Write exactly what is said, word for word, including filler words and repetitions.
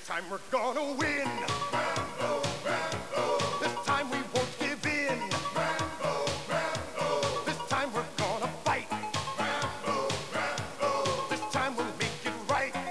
time we're gonna win. Rambo, Rambo. This time we won't give in. Rambo, Rambo. This time we're gonna fight. Rambo, Rambo. This time we'll make it right.